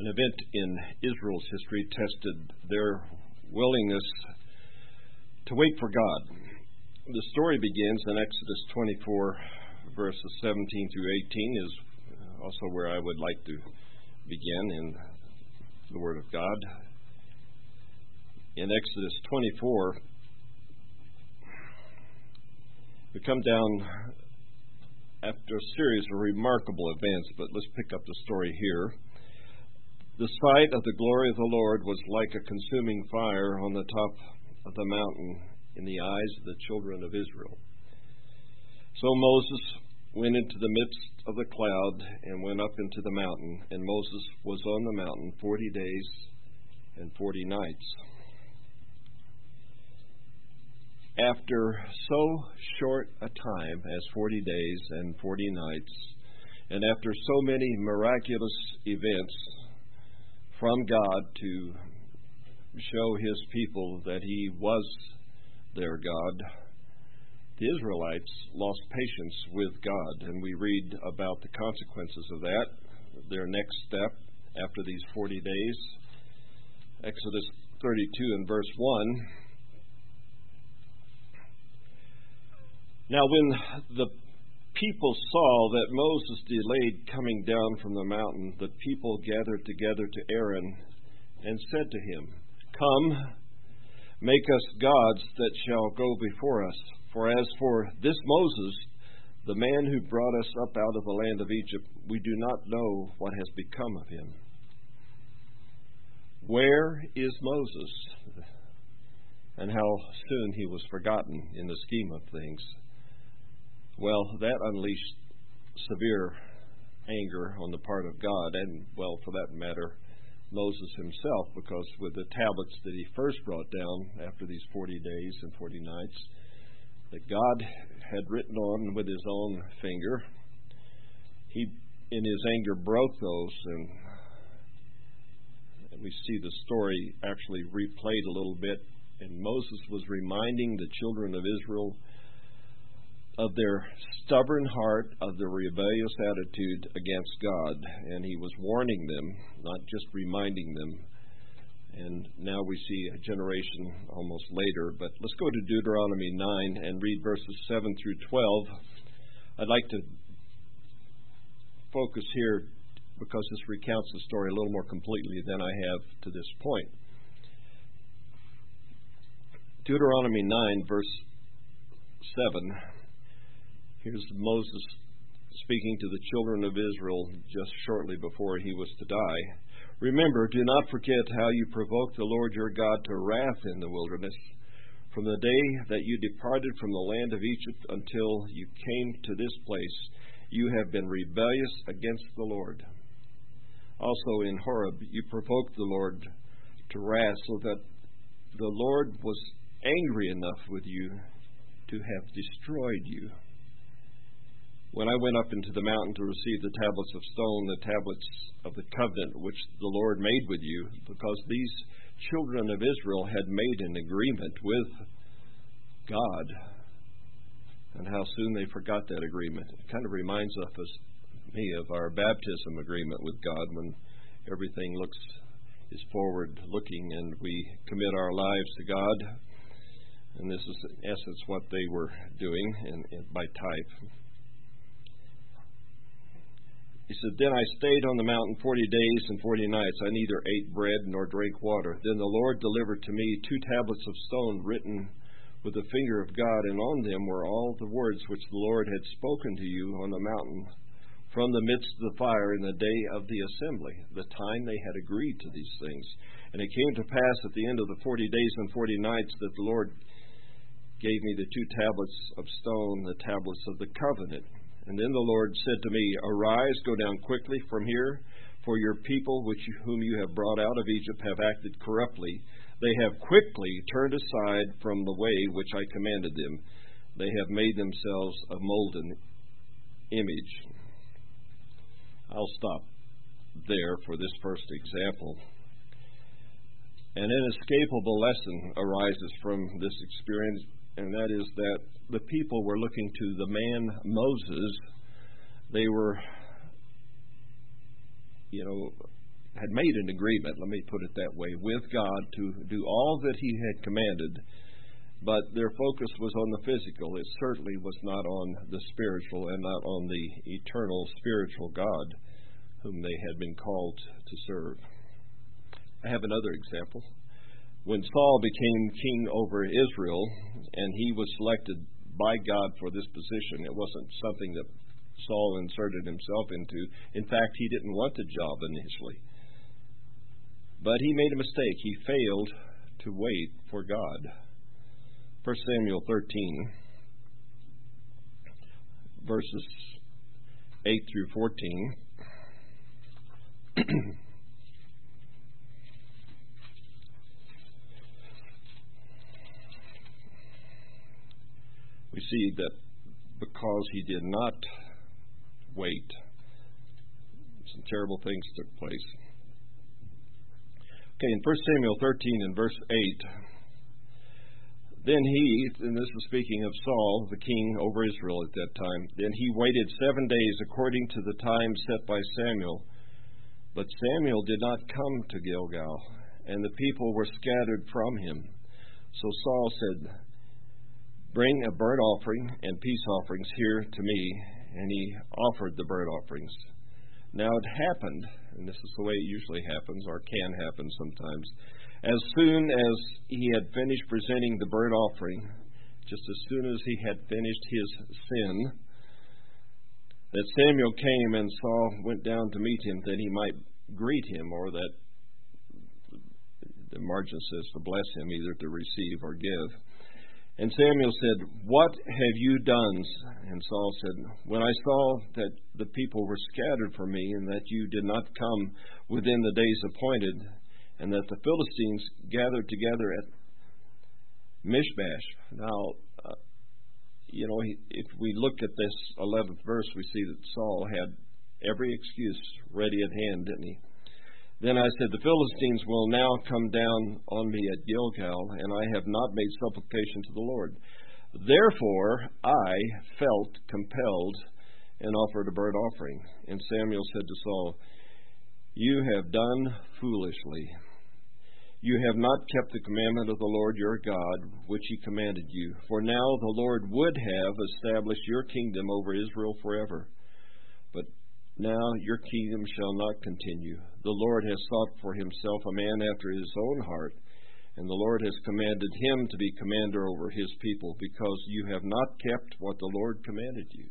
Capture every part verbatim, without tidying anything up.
An event in Israel's history tested their willingness to wait for God. The story begins in Exodus twenty-four, verses seventeen through eighteen, is also where I would like to begin in the Word of God. In Exodus twenty-four, we come down after a series of remarkable events, but let's pick up the story here. The sight of the glory of the Lord was like a consuming fire on the top of the mountain in the eyes of the children of Israel. So Moses went into the midst of the cloud and went up into the mountain, and Moses was on the mountain forty days and forty nights. After so short a time as forty days and forty nights, and after so many miraculous events from God to show His people that He was their God, the Israelites lost patience with God, and we read about the consequences of that, their next step after these forty days. Exodus thirty-two and verse one. Now when the people saw that Moses delayed coming down from the mountain, the people gathered together to Aaron and said to him, "Come, make us gods that shall go before us. For as for this Moses, the man who brought us up out of the land of Egypt, we do not know what has become of him. Where is Moses?" And how soon he was forgotten in the scheme of things. Well, that unleashed severe anger on the part of God, and, well, for that matter, Moses himself, because with the tablets that he first brought down after these forty days and forty nights, that God had written on with His own finger, he, in His anger, broke those, and, and we see the story actually replayed a little bit, and Moses was reminding the children of Israel of their stubborn heart, of their rebellious attitude against God, and he was warning them, not just reminding them. And now we see a generation almost later, but let's go to Deuteronomy nine and read verses seven through twelve. I'd like to focus here because this recounts the story a little more completely than I have to this point. Deuteronomy nine, verse seven. Here's Moses speaking to the children of Israel just shortly before he was to die. "Remember, do not forget how you provoked the Lord your God to wrath in the wilderness, from the day that you departed from the land of Egypt until you came to this place. You have been rebellious against the Lord. Also in Horeb you provoked the Lord to wrath, so that the Lord was angry enough with you to have destroyed you. When I went up into the mountain to receive the tablets of stone, the tablets of the covenant which the Lord made with you, because these children of Israel had made an agreement with God, and how soon they forgot that agreement. It kind of reminds us, me of our baptism agreement with God, when everything looks is forward-looking and we commit our lives to God. And this is, in essence, what they were doing in, in, by type. He said, "Then I stayed on the mountain forty days and forty nights. I neither ate bread nor drank water. Then the Lord delivered to me two tablets of stone written with the finger of God, and on them were all the words which the Lord had spoken to you on the mountain from the midst of the fire in the day of the assembly," the time they had agreed to these things. "And it came to pass at the end of the forty days and forty nights that the Lord gave me the two tablets of stone, the tablets of the covenant. And then the Lord said to me, Arise, go down quickly from here, for your people which you, whom you have brought out of Egypt have acted corruptly. They have quickly turned aside from the way which I commanded them. They have made themselves a molten image." I'll stop there for this first example. An inescapable lesson arises from this experience, and that is that the people were looking to the man Moses. They were, you know, had made an agreement, let me put it that way, with God to do all that he had commanded, but their focus was on the physical. It certainly was not on the spiritual and not on the eternal spiritual God whom they had been called to serve. I have another example. When Saul became king over Israel and he was selected by God for this position, it wasn't something that Saul inserted himself into. In fact, he didn't want the job initially. But he made a mistake. He failed to wait for God. First Samuel thirteen, verses eight through fourteen. We see that because he did not wait, some terrible things took place. Okay, in First Samuel thirteen and verse eight, then he, and this is speaking of Saul, the king over Israel at that time, then he waited seven days according to the time set by Samuel. But Samuel did not come to Gilgal, and the people were scattered from him. So Saul said, bring a burnt offering and peace offerings here to me. And he offered the burnt offerings. Now it happened, and this is the way it usually happens, or can happen sometimes, as soon as he had finished presenting the burnt offering, just as soon as he had finished his sin, that Samuel came and Saul went down to meet him, that he might greet him, or that the margin says to bless him, either to receive or give. And Samuel said, what have you done? And Saul said, when I saw that the people were scattered from me, and that you did not come within the days appointed, and that the Philistines gathered together at Mishmash. Now, uh, you know, if we look at this eleventh verse, we see that Saul had every excuse ready at hand, didn't he? Then I said, the Philistines will now come down on me at Gilgal, and I have not made supplication to the Lord. Therefore I felt compelled and offered a burnt offering. And Samuel said to Saul, you have done foolishly. You have not kept the commandment of the Lord your God, which he commanded you. For now the Lord would have established your kingdom over Israel forever. But now your kingdom shall not continue. The Lord has sought for himself a man after his own heart, and the Lord has commanded him to be commander over his people, because you have not kept what the Lord commanded you.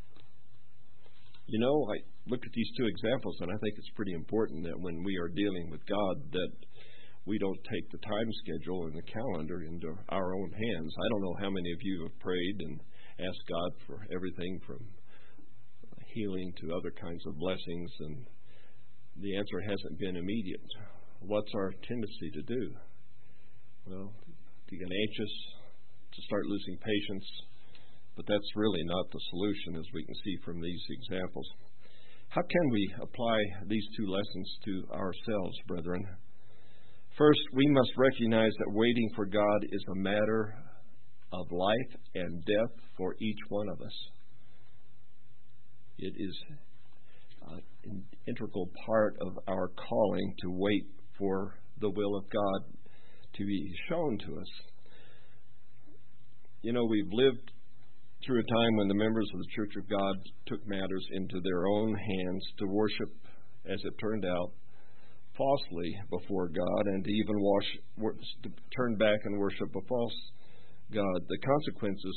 You know, I look at these two examples, and I think it's pretty important that when we are dealing with God, that we don't take the time schedule and the calendar into our own hands. I don't know how many of you have prayed and asked God for everything from healing to other kinds of blessings, and the answer hasn't been immediate. What's our tendency to do? Well, to get anxious, to start losing patience, but that's really not the solution, as we can see from these examples. How can we apply these two lessons to ourselves, brethren? First, we must recognize that waiting for God is a matter of life and death for each one of us. It is uh, an integral part of our calling to wait for the will of God to be shown to us. You know, we've lived through a time when the members of the Church of God took matters into their own hands to worship, as it turned out, falsely before God, and to even wash, to turn back and worship a false God. The consequences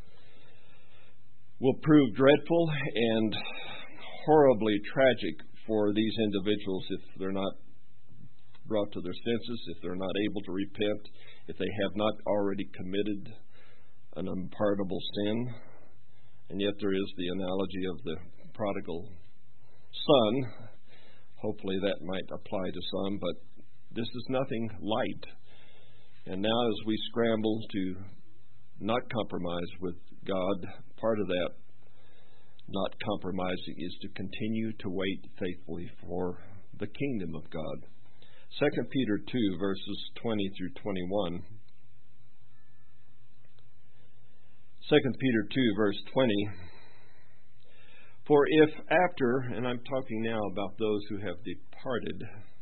will prove dreadful and horribly tragic for these individuals if they're not brought to their senses, if they're not able to repent, if they have not already committed an unpardonable sin. And yet there is the analogy of the prodigal son. Hopefully that might apply to some, but this is nothing light. And now as we scramble to not compromise with God, part of that not compromising is to continue to wait faithfully for the kingdom of God. Second Peter two, verses twenty through twenty-one. Second Peter two, verse twenty. For if after, and I'm talking now about those who have departed,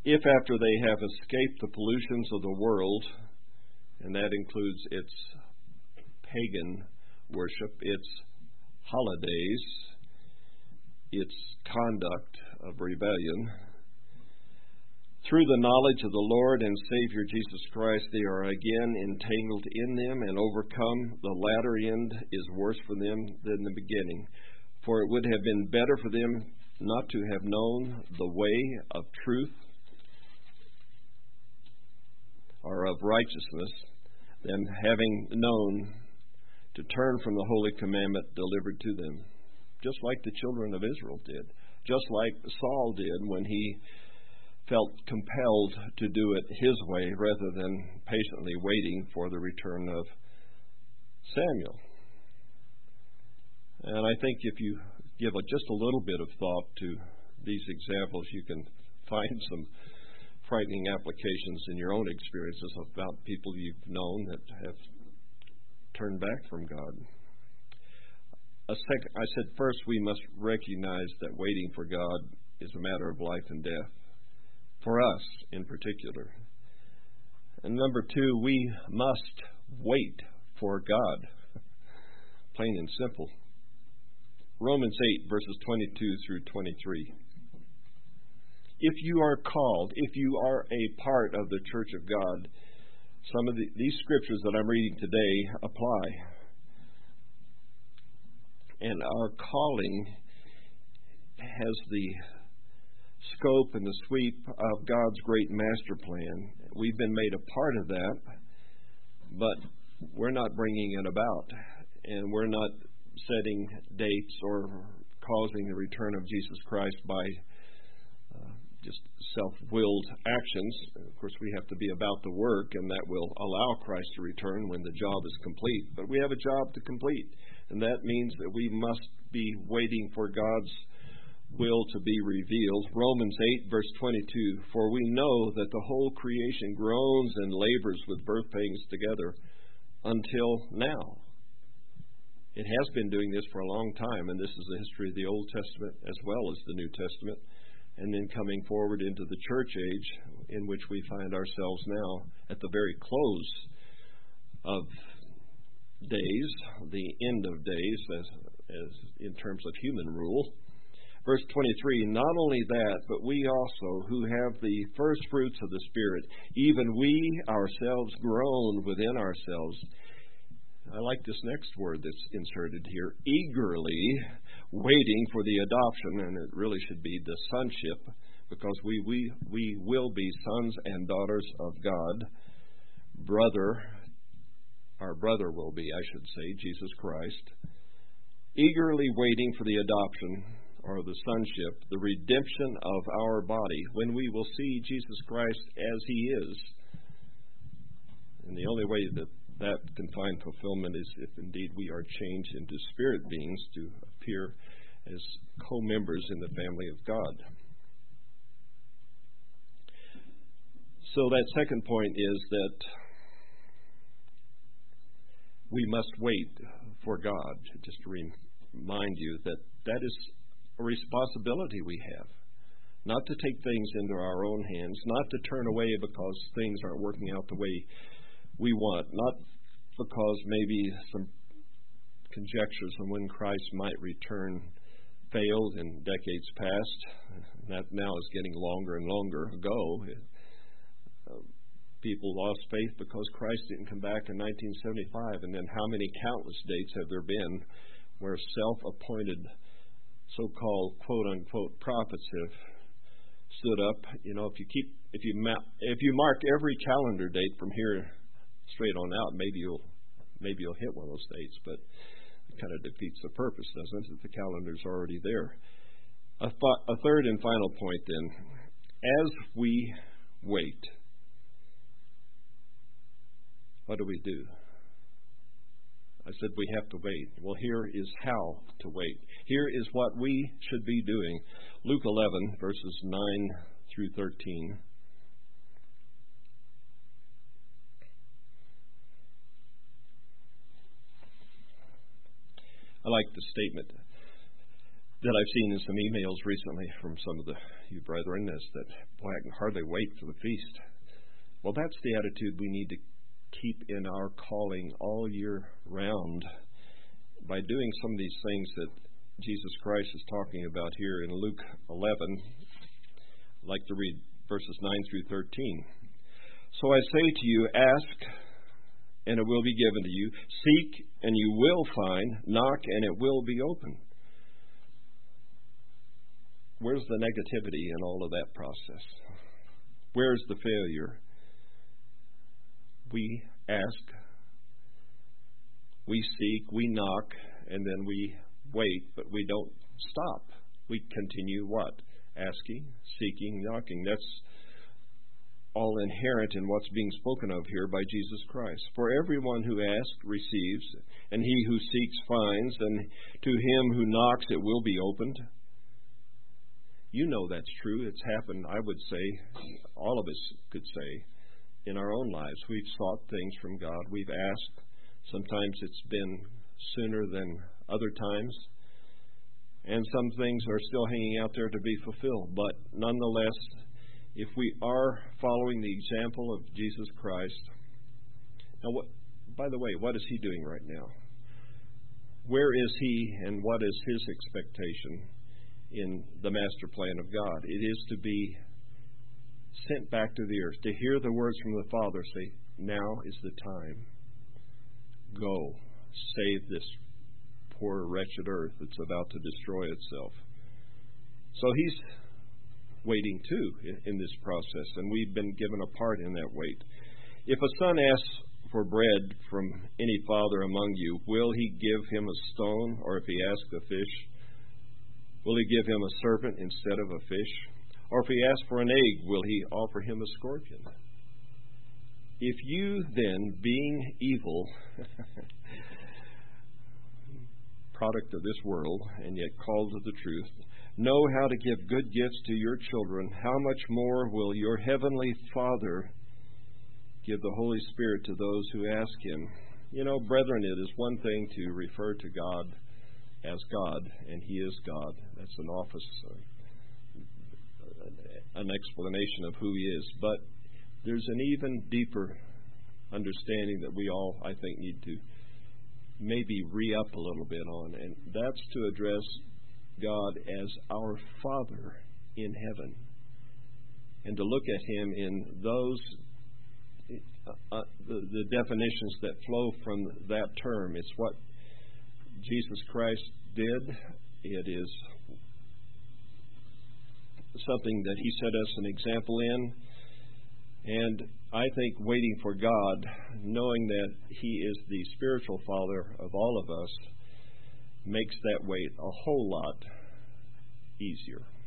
if after they have escaped the pollutions of the world, and that includes its pagan worship, its holidays, its conduct of rebellion, through the knowledge of the Lord and Savior Jesus Christ, they are again entangled in them and overcome, the latter end is worse for them than the beginning. For it would have been better for them not to have known the way of truth or of righteousness than having known to turn from the holy commandment delivered to them. Just like the children of Israel did. Just like Saul did when he felt compelled to do it his way rather than patiently waiting for the return of Samuel. And I think if you give a, just a little bit of thought to these examples, you can find some frightening applications in your own experiences about people you've known that have turned back from God. A sec- I said first we must recognize that waiting for God is a matter of life and death, for us in particular. And number two, we must wait for God. Plain and simple. Romans eight, verses twenty-two through twenty-three. If you are called, if you are a part of the church of God, some of the, these scriptures that I'm reading today apply. And our calling has the scope and the sweep of God's great master plan. We've been made a part of that, but we're not bringing it about, and we're not setting dates or causing the return of Jesus Christ by uh, just self-willed actions. Of course, we have to be about the work, and that will allow Christ to return when the job is complete. But we have a job to complete, and that means that we must be waiting for God's will to be revealed. Romans eight, verse twenty-two, for we know that the whole creation groans and labors with birth pains together until now. It has been doing this for a long time, and this is the history of the Old Testament as well as the New Testament, and then coming forward into the church age in which we find ourselves now at the very close of days, the end of days as, as in terms of human rule. Verse twenty-three, not only that, but we also, who have the first fruits of the Spirit, even we ourselves groan within ourselves. I like this next word that's inserted here, eagerly waiting for the adoption, and it really should be the sonship, because we, we, we will be sons and daughters of God. Brother, our brother will be, I should say, Jesus Christ. Eagerly waiting for the adoption, or the sonship, the redemption of our body, when we will see Jesus Christ as He is. And the only way that that can find fulfillment is if indeed we are changed into spirit beings to appear as co-members in the family of God. So that second point is that we must wait for God. Just to remind you that that is a responsibility we have. Not to take things into our own hands, not to turn away because things aren't working out the way we want, not because maybe some conjectures on when Christ might return failed in decades past. That now is getting longer and longer ago. Uh, people lost faith because Christ didn't come back in nineteen seventy-five, and then how many countless dates have there been where self-appointed so-called quote-unquote prophets have stood up? You know, if you keep, if you map, if you mark every calendar date from here straight on out, maybe you'll maybe you'll hit one of those dates, but it kind of defeats the purpose, doesn't it? If the calendar's already there. A, th- a third and final point, then, as we wait, what do we do? I said we have to wait. Well, here is how to wait. Here is what we should be doing. Luke eleven, verses nine through thirteen. I like the statement. that I've seen in some emails recently from some of the you brethren is that, boy, I can hardly wait for the feast. Well, that's the attitude we need to keep in our calling all year round by doing some of these things that Jesus Christ is talking about here in Luke eleven. I'd like to read verses nine through thirteen. So I say to you, ask, and it will be given to you. Seek, and you will find. Knock, and it will be open. Where's the negativity in all of that process? Where's the failure? We ask, we seek, we knock, and then we wait, but we don't stop. We continue what? Asking, seeking, knocking. That's all inherent in what's being spoken of here by Jesus Christ. For everyone who asks receives, and he who seeks finds, and to him who knocks it will be opened. You know that's true. It's happened, I would say, all of us could say, in our own lives. We've sought things from God. We've asked. Sometimes it's been sooner than other times. And some things are still hanging out there to be fulfilled. But nonetheless, if we are following the example of Jesus Christ, now, what, by the way, what is he doing right now? Where is he and what is his expectation in the master plan of God? It is to be sent back to the earth, to hear the words from the Father say, now is the time. Go, save this poor, wretched earth that's about to destroy itself. So he's waiting too in this process, and we've been given a part in that wait. If a son asks for bread from any father among you, will he give him a stone? Or if he asks a fish, will he give him a serpent instead of a fish? Or if he asks for an egg, will he offer him a scorpion? If you then, being evil, product of this world, and yet called to the truth, know how to give good gifts to your children, how much more will your heavenly Father give the Holy Spirit to those who ask him? You know, brethren, it is one thing to refer to God as God, and he is God. That's an office, an explanation of who he is. But there's an even deeper understanding that we all, I think, need to maybe re-up a little bit on, and that's to address God as our Father in heaven, and to look at him in those uh, uh, the, the definitions that flow from that term. It's what Jesus Christ did. It is something that he set us an example in. And I think waiting for God, knowing that he is the spiritual Father of all of us, makes that wait a whole lot easier.